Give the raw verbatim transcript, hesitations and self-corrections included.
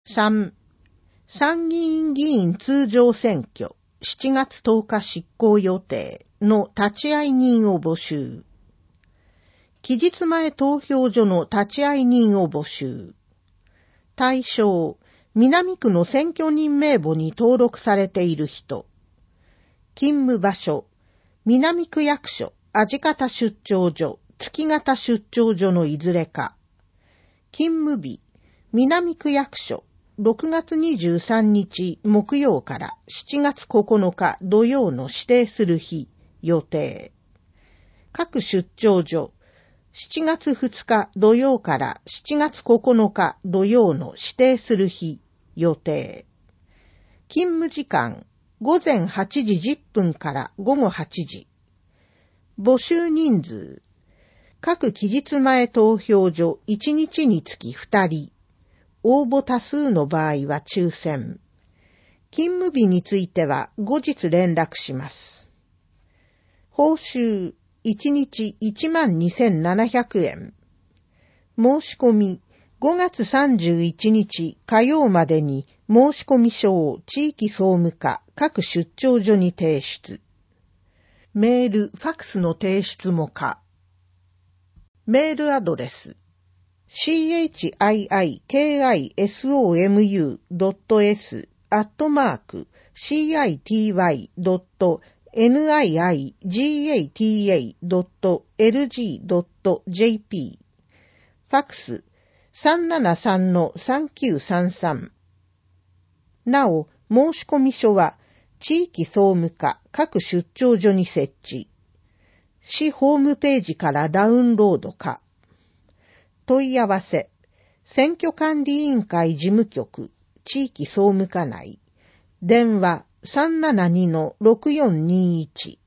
さん. 参議院議員通常選挙しちがつとおか執行予定の立会人を募集。期日前投票所の立会人を募集。対象、南区の選挙人名簿に登録されている人。勤務場所、南区役所、味方出張所、月形出張所のいずれか。勤務日、南区役所、ろくがつにじゅうさんにち木曜からしちがつここのか土曜の指定する日、予定。各出張所、しちがつふつか土曜からしちがつここのか土曜の指定する日、予定。勤務時間、ごぜんはちじじゅっぷんからごごはちじ。募集人数、各期日前投票所いちにちにつきふたり。応募多数の場合は抽選。勤務日については後日連絡します。報酬、いちにちいちまんにせんななひゃくえん。申し込み、ごがつさんじゅういちにち火曜までに申し込み書を地域総務課各出張所に提出。メール、ファクスの提出も可。メールアドレス。シーエイチアイアイケーアイエスオーエムユードットエス アットマーク シーアイティーワイドットニイガタドットエルジードットジェーピー ファクス さんななさんのさんきゅうさんさん。なお、申し込み書は地域総務課各出張所に設置。市ホームページからダウンロード可。問い合わせ、選挙管理委員会事務局、地域総務課内、電話 さんななにのろくよんにいち。